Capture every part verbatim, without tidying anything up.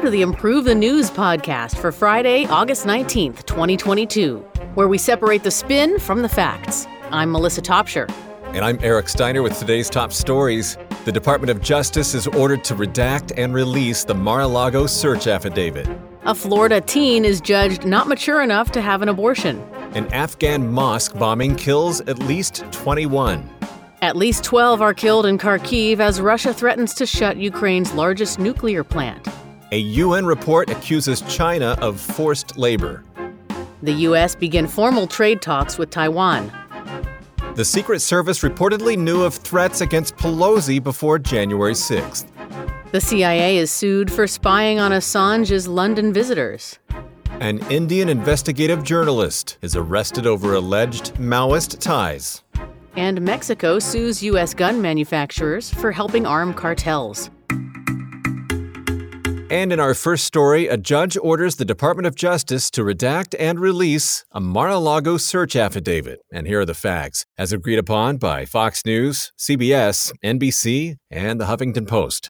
Welcome to the Improve the News podcast for Friday, August nineteenth, twenty twenty-two, where we separate the spin from the facts. I'm Melissa Topshire. And I'm Eric Steiner with today's top stories. The Department of Justice is ordered to redact and release the Mar-a-Lago search affidavit. A Florida teen is judged not mature enough to have an abortion. An Afghan mosque bombing kills at least twenty-one. At least twelve are killed in Kharkiv as Russia threatens to shut Ukraine's largest nuclear plant. A U N report accuses China of forced labor. The U S begin formal trade talks with Taiwan. The Secret Service reportedly knew of threats against Pelosi before January sixth. The C I A is sued for spying on Assange's London visitors. An Indian investigative journalist is arrested over alleged Maoist ties. And Mexico sues U S gun manufacturers for helping arm cartels. And in our first story, a judge orders the Department of Justice to redact and release a Mar-a-Lago search affidavit. And here are the facts, as agreed upon by Fox News, C B S, N B C, and the Huffington Post.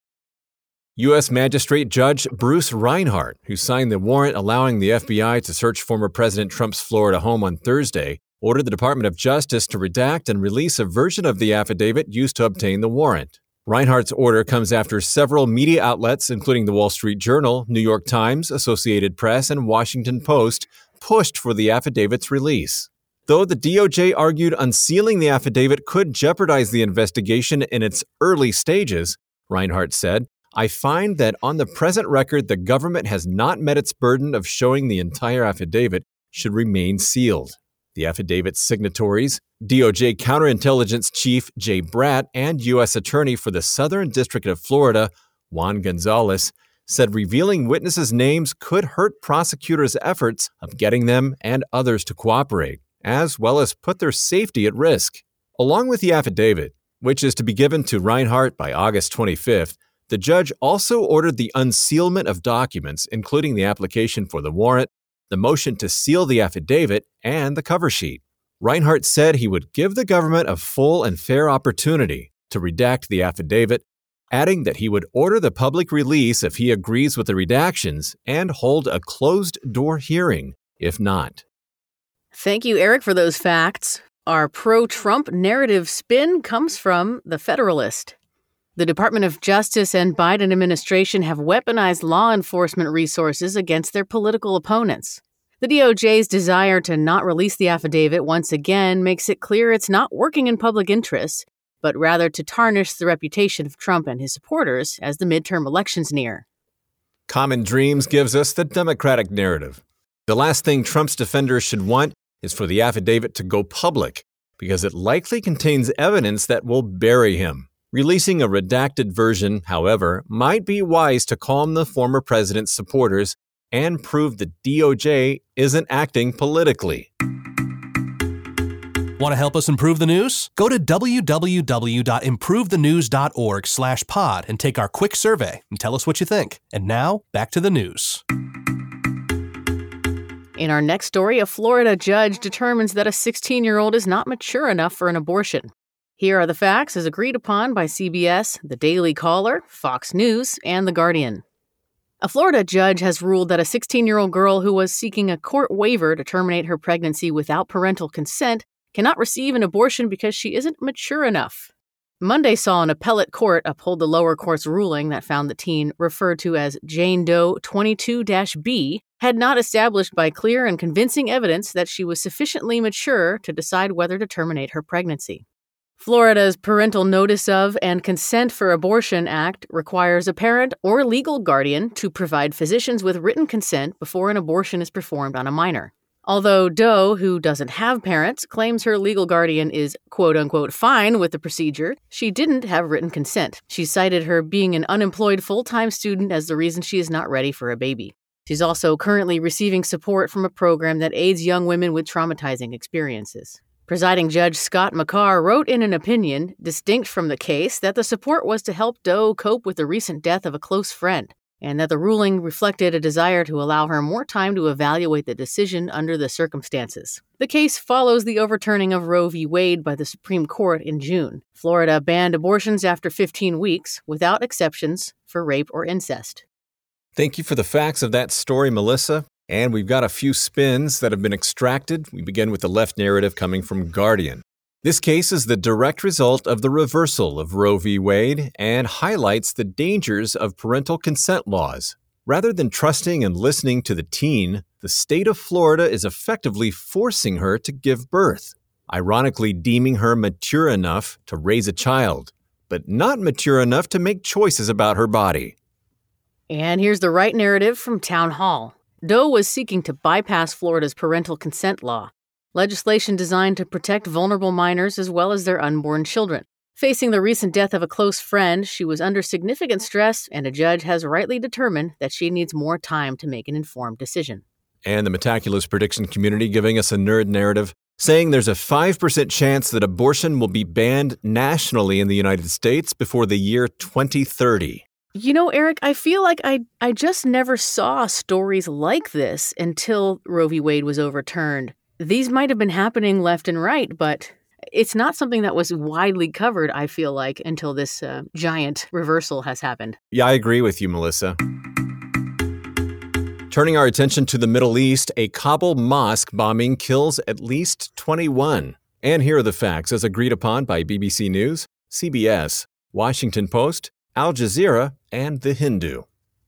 U S Magistrate Judge Bruce Reinhart, who signed the warrant allowing the F B I to search former President Trump's Florida home on Thursday, ordered the Department of Justice to redact and release a version of the affidavit used to obtain the warrant. Reinhart's order comes after several media outlets, including the Wall Street Journal, New York Times, Associated Press, and Washington Post, pushed for the affidavit's release. Though the D O J argued unsealing the affidavit could jeopardize the investigation in its early stages, Reinhart said, "I find that on the present record, the government has not met its burden of showing the entire affidavit should remain sealed." The affidavit's signatories, D O J Counterintelligence Chief Jay Bratt and U S Attorney for the Southern District of Florida, Juan Gonzalez, said revealing witnesses' names could hurt prosecutors' efforts of getting them and others to cooperate, as well as put their safety at risk. Along with the affidavit, which is to be given to Reinhart by August twenty-fifth, the judge also ordered the unsealment of documents, including the application for the warrant, the motion to seal the affidavit, and the cover sheet. Reinhart said he would give the government a full and fair opportunity to redact the affidavit, adding that he would order the public release if he agrees with the redactions and hold a closed-door hearing if not. Thank you, Eric, for those facts. Our pro-Trump narrative spin comes from The Federalist. The Department of Justice and Biden administration have weaponized law enforcement resources against their political opponents. The D O J's desire to not release the affidavit once again makes it clear it's not working in public interest, but rather to tarnish the reputation of Trump and his supporters as the midterm elections near. Common Dreams gives us the Democratic narrative. The last thing Trump's defenders should want is for the affidavit to go public, because it likely contains evidence that will bury him. Releasing a redacted version, however, might be wise to calm the former president's supporters and prove the D O J isn't acting politically. Want to help us improve the news? Go to w w w dot improve the news dot org slash pod and take our quick survey and tell us what you think. And now, back to the news. In our next story, a Florida judge determines that a sixteen-year-old is not mature enough for an abortion. Here are the facts as agreed upon by C B S, The Daily Caller, Fox News, and The Guardian. A Florida judge has ruled that a sixteen-year-old girl who was seeking a court waiver to terminate her pregnancy without parental consent cannot receive an abortion because she isn't mature enough. Monday saw an appellate court uphold the lower court's ruling that found the teen, referred to as Jane Doe twenty-two B, had not established by clear and convincing evidence that she was sufficiently mature to decide whether to terminate her pregnancy. Florida's Parental Notice of and Consent for Abortion Act requires a parent or legal guardian to provide physicians with written consent before an abortion is performed on a minor. Although Doe, who doesn't have parents, claims her legal guardian is quote-unquote fine with the procedure, she didn't have written consent. She cited her being an unemployed full-time student as the reason she is not ready for a baby. She's also currently receiving support from a program that aids young women with traumatizing experiences. Presiding Judge Scott McCarr wrote in an opinion, distinct from the case, that the support was to help Doe cope with the recent death of a close friend, and that the ruling reflected a desire to allow her more time to evaluate the decision under the circumstances. The case follows the overturning of Roe v. Wade by the Supreme Court in June. Florida banned abortions after fifteen weeks, without exceptions, for rape or incest. Thank you for the facts of that story, Melissa. And we've got a few spins that have been extracted. We begin with the left narrative coming from Guardian. This case is the direct result of the reversal of Roe v. Wade and highlights the dangers of parental consent laws. Rather than trusting and listening to the teen, the state of Florida is effectively forcing her to give birth, ironically deeming her mature enough to raise a child, but not mature enough to make choices about her body. And here's the right narrative from Town Hall. Doe was seeking to bypass Florida's parental consent law, legislation designed to protect vulnerable minors as well as their unborn children. Facing the recent death of a close friend, she was under significant stress, and a judge has rightly determined that she needs more time to make an informed decision. And the Metaculous prediction community giving us a nerd narrative, saying there's a five percent chance that abortion will be banned nationally in the United States before the year twenty thirty. You know, Eric, I feel like I, I just never saw stories like this until Roe v. Wade was overturned. These might have been happening left and right, but it's not something that was widely covered, I feel like, until this uh, giant reversal has happened. Yeah, I agree with you, Melissa. Turning our attention to the Middle East, a Kabul mosque bombing kills at least twenty-one. And here are the facts as agreed upon by B B C News, C B S, Washington Post, Al Jazeera, and The Hindu.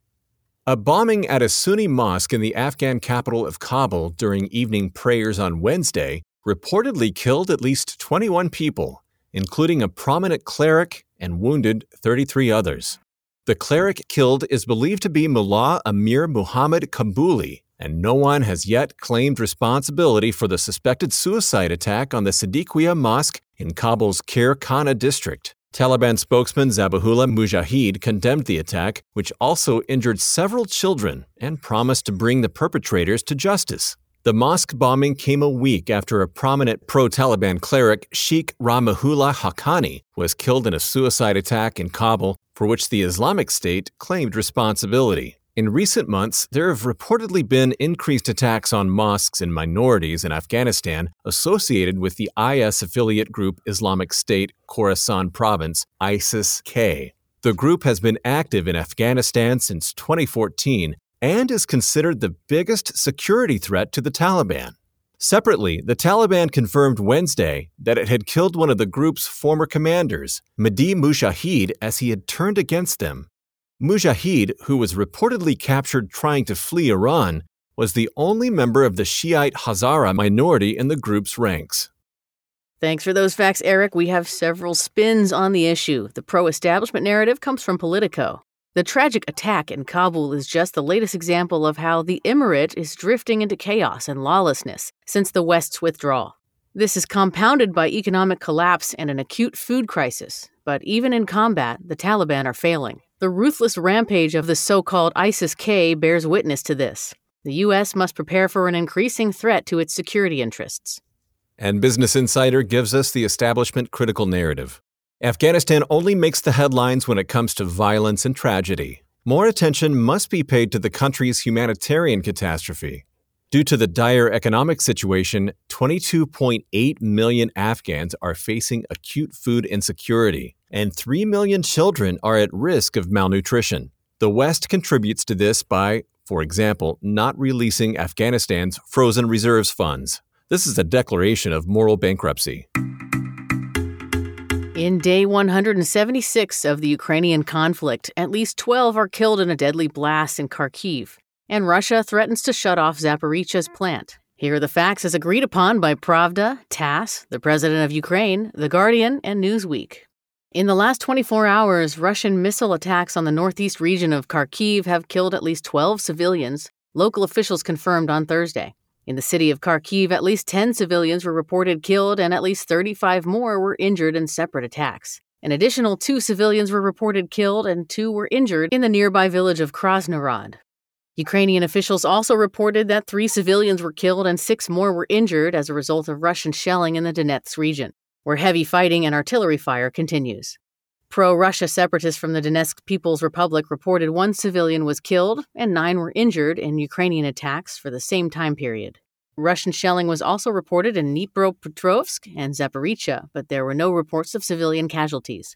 A bombing at a Sunni mosque in the Afghan capital of Kabul during evening prayers on Wednesday reportedly killed at least twenty-one people, including a prominent cleric, and wounded thirty-three others. The cleric killed is believed to be Mullah Amir Muhammad Kabuli, and no one has yet claimed responsibility for the suspected suicide attack on the Siddiqui Mosque in Kabul's Khair Khana district. Taliban spokesman Zabihullah Mujahid condemned the attack, which also injured several children, and promised to bring the perpetrators to justice. The mosque bombing came a week after a prominent pro-Taliban cleric, Sheikh Rahimullah Haqqani, was killed in a suicide attack in Kabul, for which the Islamic State claimed responsibility. In recent months, there have reportedly been increased attacks on mosques and minorities in Afghanistan associated with the I S affiliate group Islamic State Khorasan Province, ISIS-K. The group has been active in Afghanistan since twenty fourteen and is considered the biggest security threat to the Taliban. Separately, the Taliban confirmed Wednesday that it had killed one of the group's former commanders, Mahdi Mujahid, as he had turned against them. Mujahid, who was reportedly captured trying to flee Iran, was the only member of the Shiite Hazara minority in the group's ranks. Thanks for those facts, Eric. We have several spins on the issue. The pro-establishment narrative comes from Politico. The tragic attack in Kabul is just the latest example of how the emirate is drifting into chaos and lawlessness since the West's withdrawal. This is compounded by economic collapse and an acute food crisis. But even in combat, the Taliban are failing. The ruthless rampage of the so-called ISIS-K bears witness to this. The U S must prepare for an increasing threat to its security interests. And Business Insider gives us the establishment critical narrative. Afghanistan only makes the headlines when it comes to violence and tragedy. More attention must be paid to the country's humanitarian catastrophe. Due to the dire economic situation, twenty-two point eight million Afghans are facing acute food insecurity, and three million children are at risk of malnutrition. The West contributes to this by, for example, not releasing Afghanistan's frozen reserves funds. This is a declaration of moral bankruptcy. In day one hundred seventy-six of the Ukrainian conflict, at least twelve are killed in a deadly blast in Kharkiv, and Russia threatens to shut off Zaporizhzhia's plant. Here are the facts as agreed upon by Pravda, TASS, the President of Ukraine, The Guardian, and Newsweek. In the last twenty-four hours, Russian missile attacks on the northeast region of Kharkiv have killed at least twelve civilians, local officials confirmed on Thursday. In the city of Kharkiv, at least ten civilians were reported killed and at least thirty-five more were injured in separate attacks. An additional two civilians were reported killed and two were injured in the nearby village of Krasnorod. Ukrainian officials also reported that three civilians were killed and six more were injured as a result of Russian shelling in the Donetsk region, where heavy fighting and artillery fire continues. Pro-Russia separatists from the Donetsk People's Republic reported one civilian was killed and nine were injured in Ukrainian attacks for the same time period. Russian shelling was also reported in Dnipropetrovsk and Zaporizhzhia, but there were no reports of civilian casualties.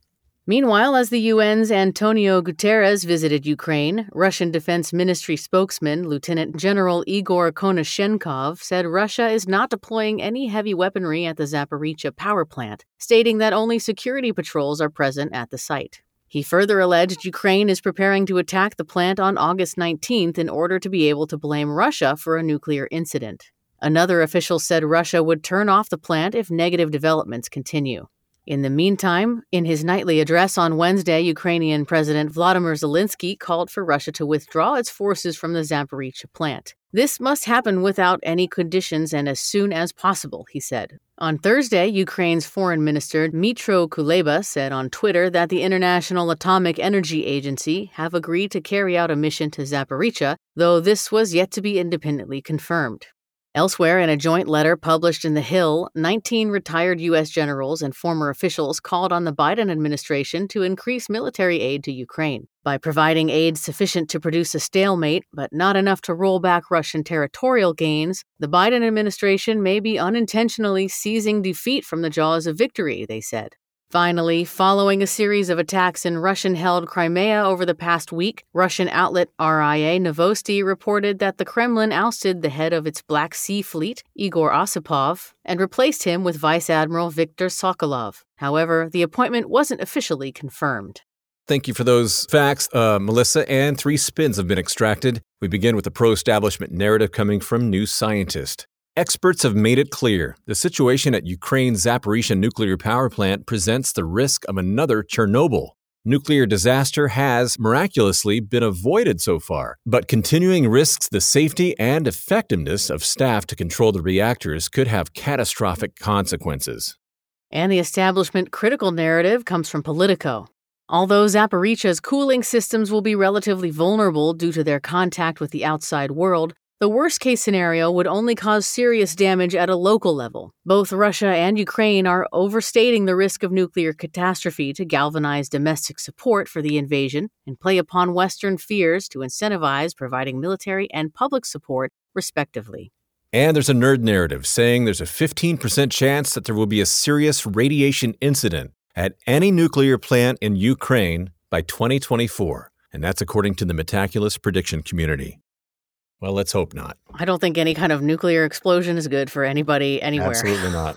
Meanwhile, as the U N's Antonio Guterres visited Ukraine, Russian Defense Ministry spokesman Lieutenant General Igor Konashenkov said Russia is not deploying any heavy weaponry at the Zaporizhzhia power plant, stating that only security patrols are present at the site. He further alleged Ukraine is preparing to attack the plant on August nineteenth in order to be able to blame Russia for a nuclear incident. Another official said Russia would turn off the plant if negative developments continue. In the meantime, in his nightly address on Wednesday, Ukrainian President Volodymyr Zelensky called for Russia to withdraw its forces from the Zaporizhzhia plant. This must happen without any conditions and as soon as possible, he said. On Thursday, Ukraine's Foreign Minister Dmytro Kuleba said on Twitter that the International Atomic Energy Agency have agreed to carry out a mission to Zaporizhzhia, though this was yet to be independently confirmed. Elsewhere, in a joint letter published in The Hill, nineteen retired U S generals and former officials called on the Biden administration to increase military aid to Ukraine. By providing aid sufficient to produce a stalemate, but not enough to roll back Russian territorial gains, the Biden administration may be unintentionally seizing defeat from the jaws of victory, they said. Finally, following a series of attacks in Russian-held Crimea over the past week, Russian outlet R I A Novosti reported that the Kremlin ousted the head of its Black Sea Fleet, Igor Osipov, and replaced him with Vice Admiral Viktor Sokolov. However, the appointment wasn't officially confirmed. Thank you for those facts, uh, Melissa, and three spins have been extracted. We begin with the pro-establishment narrative coming from New Scientist. Experts have made it clear the situation at Ukraine's Zaporizhzhia nuclear power plant presents the risk of another Chernobyl. Nuclear disaster has, miraculously, been avoided so far, but continuing risks the safety and effectiveness of staff to control the reactors could have catastrophic consequences. And the establishment critical narrative comes from Politico. Although Zaporizhzhia's cooling systems will be relatively vulnerable due to their contact with the outside world, the worst-case scenario would only cause serious damage at a local level. Both Russia and Ukraine are overstating the risk of nuclear catastrophe to galvanize domestic support for the invasion and play upon Western fears to incentivize providing military and public support, respectively. And there's a nerd narrative saying there's a fifteen percent chance that there will be a serious radiation incident at any nuclear plant in Ukraine by twenty twenty-four. And that's according to the Metaculus prediction community. Well, let's hope not. I don't think any kind of nuclear explosion is good for anybody anywhere. Absolutely not.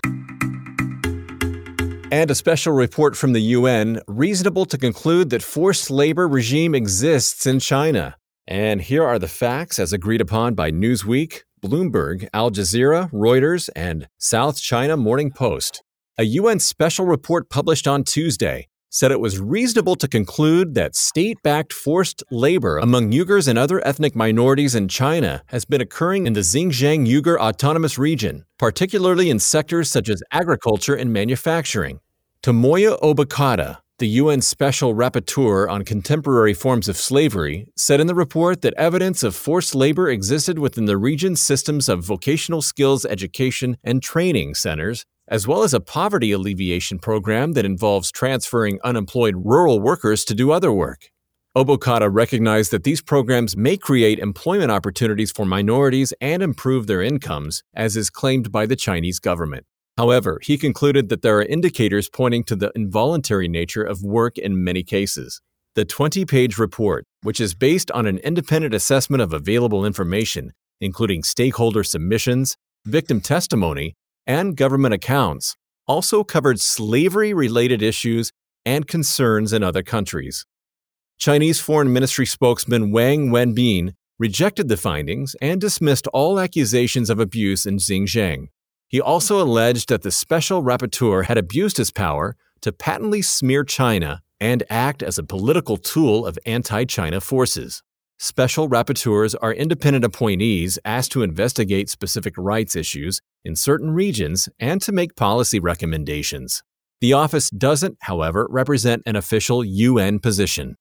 And a special report from the U N, reasonable to conclude that forced labor regime exists in China. And here are the facts as agreed upon by Newsweek, Bloomberg, Al Jazeera, Reuters, and South China Morning Post. A U N special report published on Tuesday said it was reasonable to conclude that state-backed forced labor among Uyghurs and other ethnic minorities in China has been occurring in the Xinjiang Uyghur Autonomous Region, particularly in sectors such as agriculture and manufacturing. Tomoya Obokata, the U N Special Rapporteur on Contemporary Forms of Slavery, said in the report that evidence of forced labor existed within the region's systems of vocational skills education and training centers, as well as a poverty alleviation program that involves transferring unemployed rural workers to do other work. Obokata recognized that these programs may create employment opportunities for minorities and improve their incomes, as is claimed by the Chinese government. However, he concluded that there are indicators pointing to the involuntary nature of work in many cases. The twenty-page report, which is based on an independent assessment of available information, including stakeholder submissions, victim testimony, and government accounts, also covered slavery-related issues and concerns in other countries. Chinese Foreign Ministry spokesman Wang Wenbin rejected the findings and dismissed all accusations of abuse in Xinjiang. He also alleged that the special rapporteur had abused his power to patently smear China and act as a political tool of anti-China forces. Special rapporteurs are independent appointees asked to investigate specific rights issues in certain regions and to make policy recommendations. The office doesn't, however, represent an official U N position.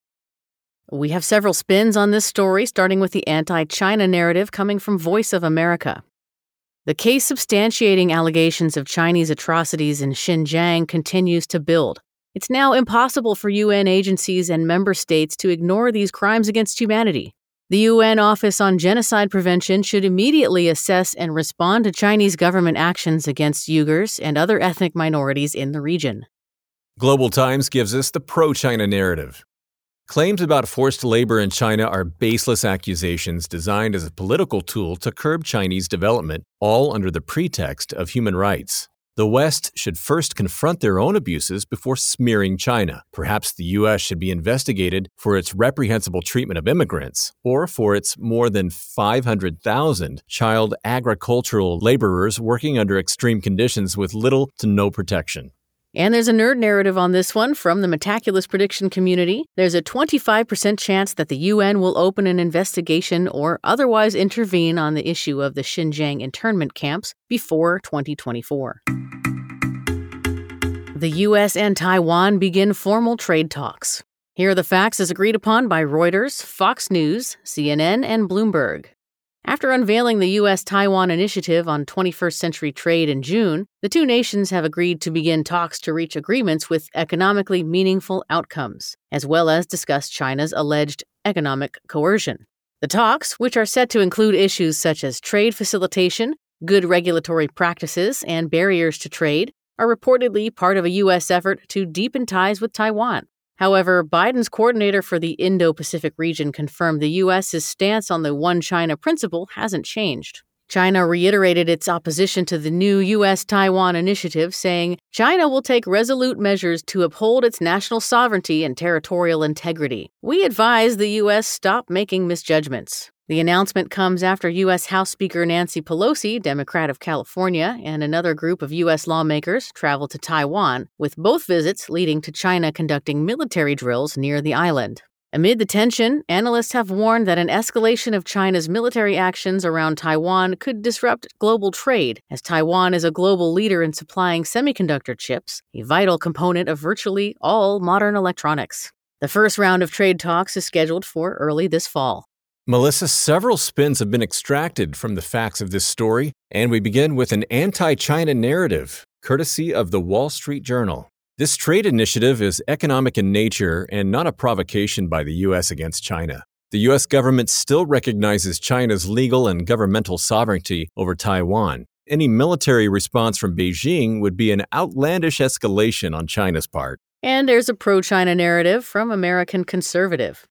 We have several spins on this story, starting with the anti-China narrative coming from Voice of America. The case substantiating allegations of Chinese atrocities in Xinjiang continues to build. It's now impossible for U N agencies and member states to ignore these crimes against humanity. The U N Office on Genocide Prevention should immediately assess and respond to Chinese government actions against Uyghurs and other ethnic minorities in the region. Global Times gives us the pro-China narrative. Claims about forced labor in China are baseless accusations designed as a political tool to curb Chinese development, all under the pretext of human rights. The West should first confront their own abuses before smearing China. Perhaps the U S should be investigated for its reprehensible treatment of immigrants, or for its more than five hundred thousand child agricultural laborers working under extreme conditions with little to no protection. And there's a nerd narrative on this one from the Metaculus prediction community. There's a twenty-five percent chance that the U N will open an investigation or otherwise intervene on the issue of the Xinjiang internment camps before twenty twenty-four. The U S and Taiwan begin formal trade talks. Here are the facts as agreed upon by Reuters, Fox News, C N N, and Bloomberg. After unveiling the U S-Taiwan Initiative on twenty-first century trade in June, the two nations have agreed to begin talks to reach agreements with economically meaningful outcomes, as well as discuss China's alleged economic coercion. The talks, which are set to include issues such as trade facilitation, good regulatory practices, and barriers to trade, are reportedly part of a U S effort to deepen ties with Taiwan. However, Biden's coordinator for the Indo-Pacific region confirmed the U S's stance on the One China principle hasn't changed. China reiterated its opposition to the new U S-Taiwan initiative, saying China will take resolute measures to uphold its national sovereignty and territorial integrity. We advise the U S stop making misjudgments. The announcement comes after U S House Speaker Nancy Pelosi, Democrat of California, and another group of U S lawmakers traveled to Taiwan, with both visits leading to China conducting military drills near the island. Amid the tension, analysts have warned that an escalation of China's military actions around Taiwan could disrupt global trade, as Taiwan is a global leader in supplying semiconductor chips, a vital component of virtually all modern electronics. The first round of trade talks is scheduled for early this fall. Melissa, several spins have been extracted from the facts of this story, and we begin with an anti-China narrative, courtesy of the Wall Street Journal. This trade initiative is economic in nature and not a provocation by the U S against China. The U S government still recognizes China's legal and governmental sovereignty over Taiwan. Any military response from Beijing would be an outlandish escalation on China's part. And there's a pro-China narrative from American Conservative.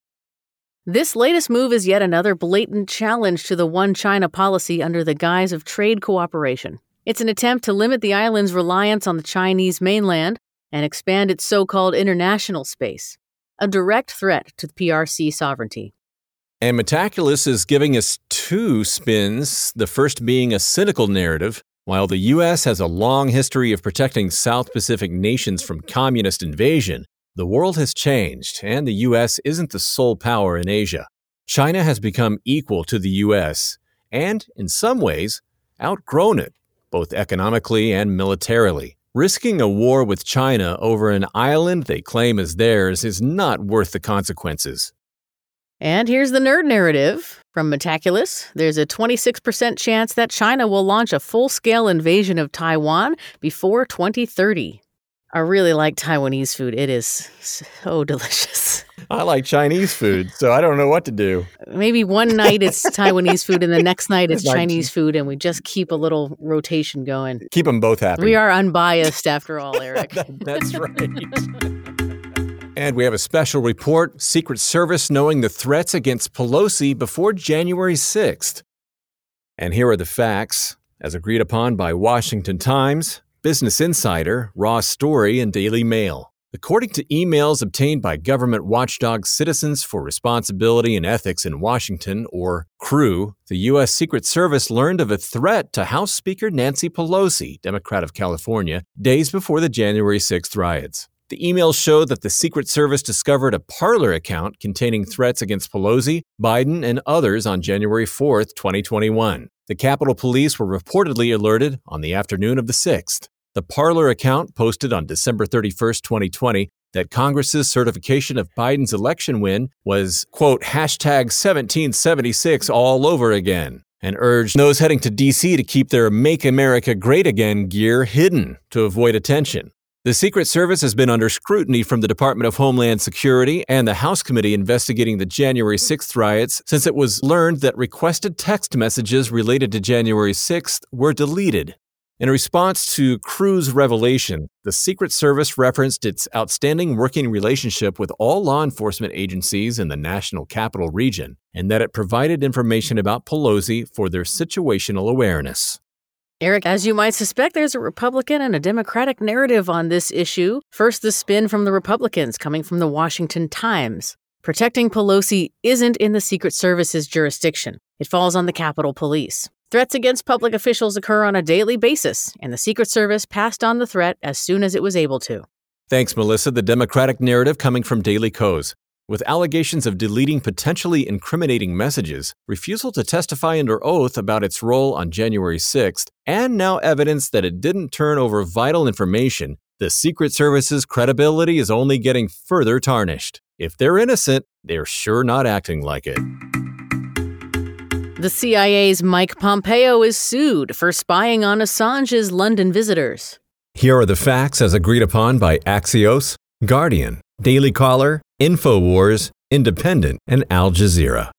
This latest move is yet another blatant challenge to the One China policy under the guise of trade cooperation. It's an attempt to limit the island's reliance on the Chinese mainland and expand its so-called international space, a direct threat to the P R C sovereignty. And Metaculus is giving us two spins, the first being a cynical narrative. While the U S has a long history of protecting South Pacific nations from communist invasion, the world has changed, and the U S isn't the sole power in Asia. China has become equal to the U S and, in some ways, outgrown it, both economically and militarily. Risking a war with China over an island they claim is theirs is not worth the consequences. And here's the nerd narrative from Metaculus. There's a twenty-six percent chance that China will launch a full-scale invasion of Taiwan before twenty thirty. I really like Taiwanese food. It is so delicious. I like Chinese food, so I don't know what to do. Maybe one night it's Taiwanese food and the next night it's Chinese food, and we just keep a little rotation going. Keep them both happy. We are unbiased after all, Eric. that, that's right. And we have a special report, Secret Service knowing the threats against Pelosi before January sixth. And here are the facts, as agreed upon by Washington Times, Business Insider, Raw Story, and Daily Mail. According to emails obtained by government watchdog Citizens for Responsibility and Ethics in Washington, or C R E W, the U S Secret Service learned of a threat to House Speaker Nancy Pelosi, Democrat of California, days before the January sixth riots. The emails show that the Secret Service discovered a Parler account containing threats against Pelosi, Biden, and others on January fourth, twenty twenty-one. The Capitol Police were reportedly alerted on the afternoon of the sixth. The Parler account posted on December thirty-first, twenty twenty, that Congress's certification of Biden's election win was, quote, hashtag seventeen seventy-six all over again, and urged those heading to D C to keep their Make America Great Again gear hidden to avoid attention. The Secret Service has been under scrutiny from the Department of Homeland Security and the House Committee investigating the January sixth riots since it was learned that requested text messages related to January sixth were deleted. In response to Crew's revelation, the Secret Service referenced its outstanding working relationship with all law enforcement agencies in the National Capital Region, and that it provided information about Pelosi for their situational awareness. Eric, as you might suspect, there's a Republican and a Democratic narrative on this issue. First, the spin from the Republicans coming from the Washington Times. Protecting Pelosi isn't in the Secret Service's jurisdiction. It falls on the Capitol Police. Threats against public officials occur on a daily basis, and the Secret Service passed on the threat as soon as it was able to. Thanks, Melissa. The Democratic narrative coming from Daily Kos. With allegations of deleting potentially incriminating messages, refusal to testify under oath about its role on January sixth, and now evidence that it didn't turn over vital information, the Secret Service's credibility is only getting further tarnished. If they're innocent, they're sure not acting like it. The C I A's Mike Pompeo is sued for spying on Assange's London visitors. Here are the facts as agreed upon by Axios, Guardian, Daily Caller, InfoWars, Independent, and Al Jazeera.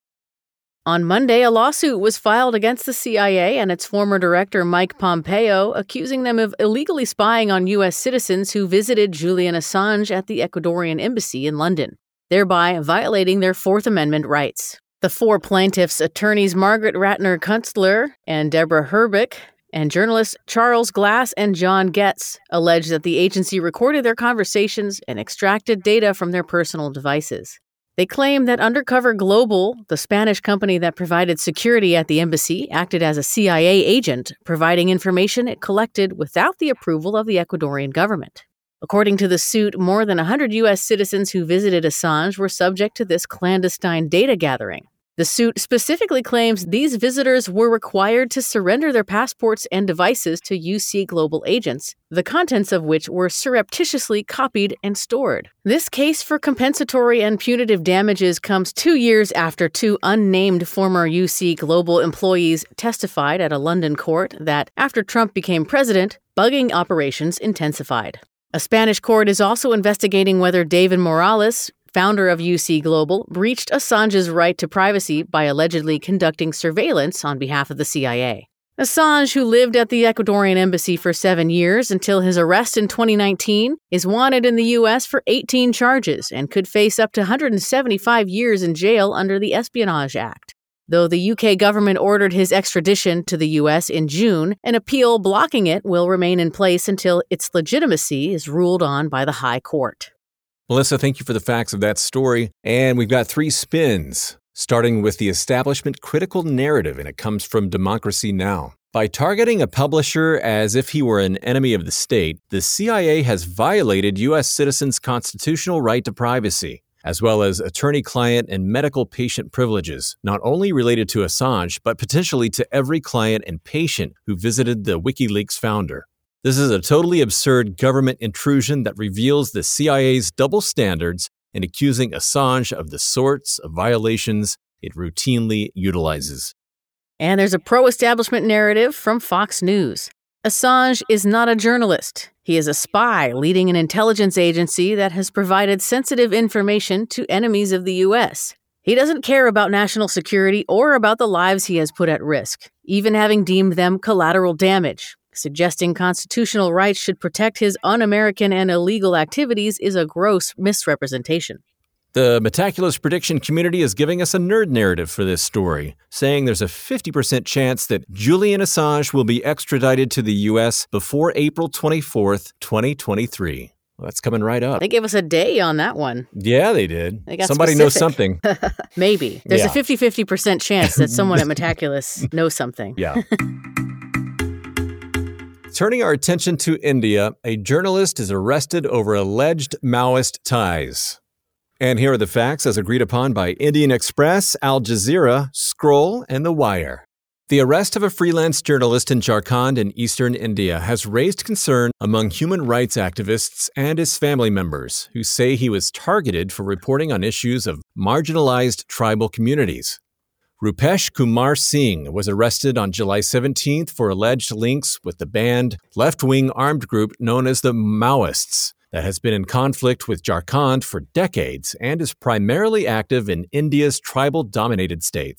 On Monday, a lawsuit was filed against the C I A and its former director, Mike Pompeo, accusing them of illegally spying on U S citizens who visited Julian Assange at the Ecuadorian embassy in London, thereby violating their Fourth Amendment rights. The four plaintiffs' attorneys Margaret Ratner Kunstler and Deborah Herbeck and journalists Charles Glass and John Getz allege that the agency recorded their conversations and extracted data from their personal devices. They claim that Undercover Global, the Spanish company that provided security at the embassy, acted as a C I A agent, providing information it collected without the approval of the Ecuadorian government. According to the suit, more than one hundred U S citizens who visited Assange were subject to this clandestine data gathering. The suit specifically claims these visitors were required to surrender their passports and devices to U C Global agents, the contents of which were surreptitiously copied and stored. This case for compensatory and punitive damages comes two years after two unnamed former U C Global employees testified at a London court that, after Trump became president, bugging operations intensified. A Spanish court is also investigating whether David Morales, founder of U C Global, breached Assange's right to privacy by allegedly conducting surveillance on behalf of the C I A. Assange, who lived at the Ecuadorian embassy for seven years until his arrest in twenty nineteen, is wanted in the U S for eighteen charges and could face up to one hundred seventy-five years in jail under the Espionage Act. Though the U K government ordered his extradition to the U S in June, an appeal blocking it will remain in place until its legitimacy is ruled on by the High Court. Melissa, thank you for the facts of that story. And we've got three spins, starting with the establishment critical narrative, and it comes from Democracy Now! By targeting a publisher as if he were an enemy of the state, the C I A has violated U S citizens' constitutional right to privacy, as well as attorney-client and medical patient privileges, not only related to Assange, but potentially to every client and patient who visited the WikiLeaks founder. This is a totally absurd government intrusion that reveals the C I A's double standards in accusing Assange of the sorts of violations it routinely utilizes. And there's a pro-establishment narrative from Fox News. Assange is not a journalist. He is a spy leading an intelligence agency that has provided sensitive information to enemies of the U S. He doesn't care about national security or about the lives he has put at risk, even having deemed them collateral damage. Suggesting constitutional rights should protect his un-American and illegal activities is a gross misrepresentation. The Metaculous prediction community is giving us a nerd narrative for this story, saying there's a fifty percent chance that Julian Assange will be extradited to the U S before April twenty-fourth, twenty twenty-three. Well, that's coming right up. They gave us a day on that one. Yeah, they did. They got Somebody specific. knows something. Maybe. There's Yeah. a fifty-fifty percent chance that someone at Metaculous knows something. Yeah. Turning our attention to India, a journalist is arrested over alleged Maoist ties. And here are the facts as agreed upon by Indian Express, Al Jazeera, Scroll, and The Wire. The arrest of a freelance journalist in Jharkhand in eastern India has raised concern among human rights activists and his family members, who say he was targeted for reporting on issues of marginalized tribal communities. Rupesh Kumar Singh was arrested on July seventeenth for alleged links with the banned left-wing armed group known as the Maoists that has been in conflict with Jharkhand for decades and is primarily active in India's tribal-dominated states.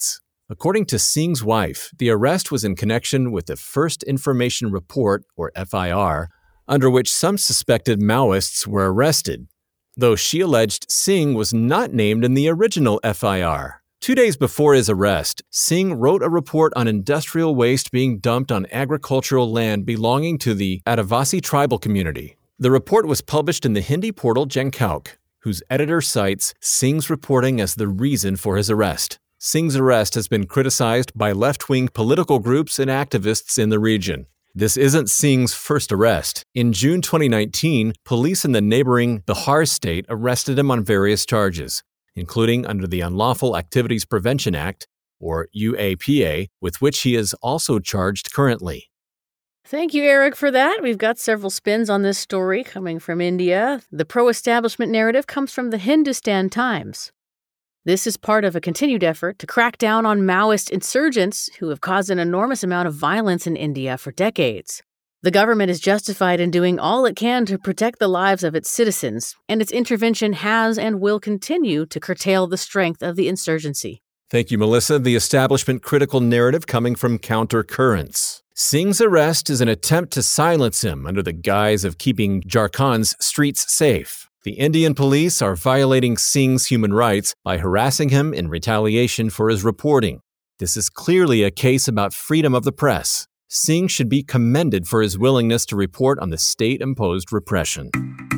According to Singh's wife, the arrest was in connection with the First Information Report, or F I R, under which some suspected Maoists were arrested, though she alleged Singh was not named in the original F I R. Two days before his arrest, Singh wrote a report on industrial waste being dumped on agricultural land belonging to the Adivasi tribal community. The report was published in the Hindi portal Jankauk, whose editor cites Singh's reporting as the reason for his arrest. Singh's arrest has been criticized by left-wing political groups and activists in the region. This isn't Singh's first arrest. In June twenty nineteen, police in the neighboring Bihar state arrested him on various charges, including under the Unlawful Activities Prevention Act, or U A P A, with which he is also charged currently. Thank you, Eric, for that. We've got several spins on this story coming from India. The pro-establishment narrative comes from the Hindustan Times. This is part of a continued effort to crack down on Maoist insurgents who have caused an enormous amount of violence in India for decades. The government is justified in doing all it can to protect the lives of its citizens, and its intervention has and will continue to curtail the strength of the insurgency. Thank you, Melissa. The establishment critical narrative coming from Counter Currents. Singh's arrest is an attempt to silence him under the guise of keeping Jharkhand's streets safe. The Indian police are violating Singh's human rights by harassing him in retaliation for his reporting. This is clearly a case about freedom of the press. Singh should be commended for his willingness to report on the state-imposed repression.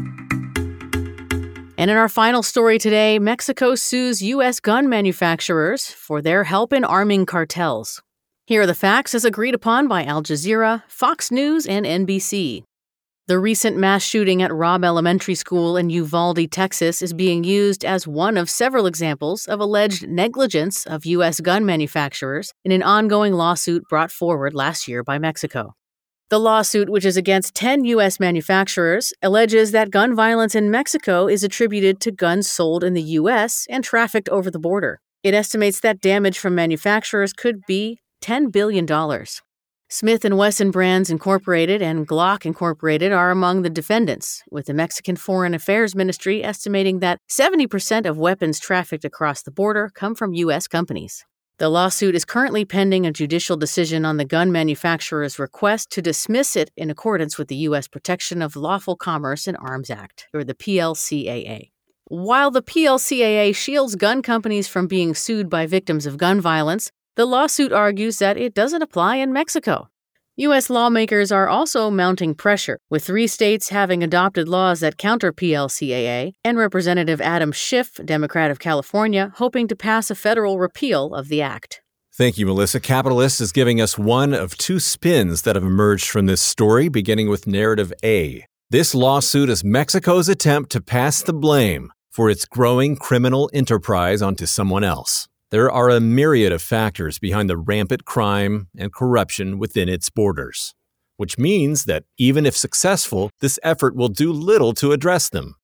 And in our final story today, Mexico sues U S gun manufacturers for their help in arming cartels. Here are the facts as agreed upon by Al Jazeera, Fox News, and N B C. The recent mass shooting at Robb Elementary School in Uvalde, Texas, is being used as one of several examples of alleged negligence of U S gun manufacturers in an ongoing lawsuit brought forward last year by Mexico. The lawsuit, which is against ten U S manufacturers, alleges that gun violence in Mexico is attributed to guns sold in the U S and trafficked over the border. It estimates that damage from manufacturers could be ten billion dollars. Smith and Wesson Brands Incorporated and Glock Incorporated are among the defendants, with the Mexican Foreign Affairs Ministry estimating that seventy percent of weapons trafficked across the border come from U S companies. The lawsuit is currently pending a judicial decision on the gun manufacturer's request to dismiss it in accordance with the U S Protection of Lawful Commerce in Arms Act, or the P L C A A. While the P L C A A shields gun companies from being sued by victims of gun violence, the lawsuit argues that it doesn't apply in Mexico. U S lawmakers are also mounting pressure, with three states having adopted laws that counter P L C A A, and Representative Adam Schiff, Democrat of California, hoping to pass a federal repeal of the act. Thank you, Melissa. Capitalist is giving us one of two spins that have emerged from this story, beginning with narrative A. This lawsuit is Mexico's attempt to pass the blame for its growing criminal enterprise onto someone else. There are a myriad of factors behind the rampant crime and corruption within its borders, which means that even if successful, this effort will do little to address them.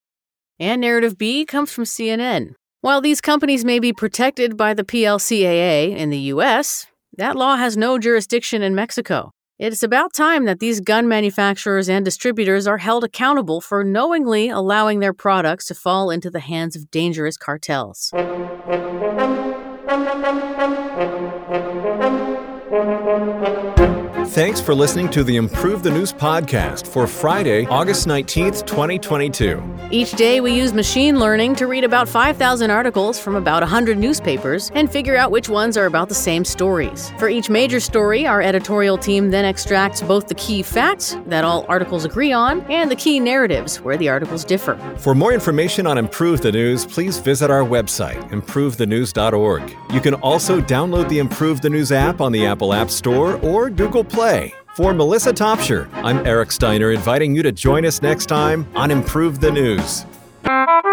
And narrative B comes from C N N. While these companies may be protected by the P L C A A in the U S, that law has no jurisdiction in Mexico. It's about time that these gun manufacturers and distributors are held accountable for knowingly allowing their products to fall into the hands of dangerous cartels. Thanks for listening to the Improve the News podcast for Friday, August nineteenth, twenty twenty-two. Each day we use machine learning to read about five thousand articles from about one hundred newspapers and figure out which ones are about the same stories. For each major story, our editorial team then extracts both the key facts that all articles agree on and the key narratives where the articles differ. For more information on Improve the News, please visit our website, improve the news dot org. You can also download the Improve the News app on the Apple App Store or Google Play. For Melissa Topshire, I'm Eric Steiner, inviting you to join us next time on Improve the News.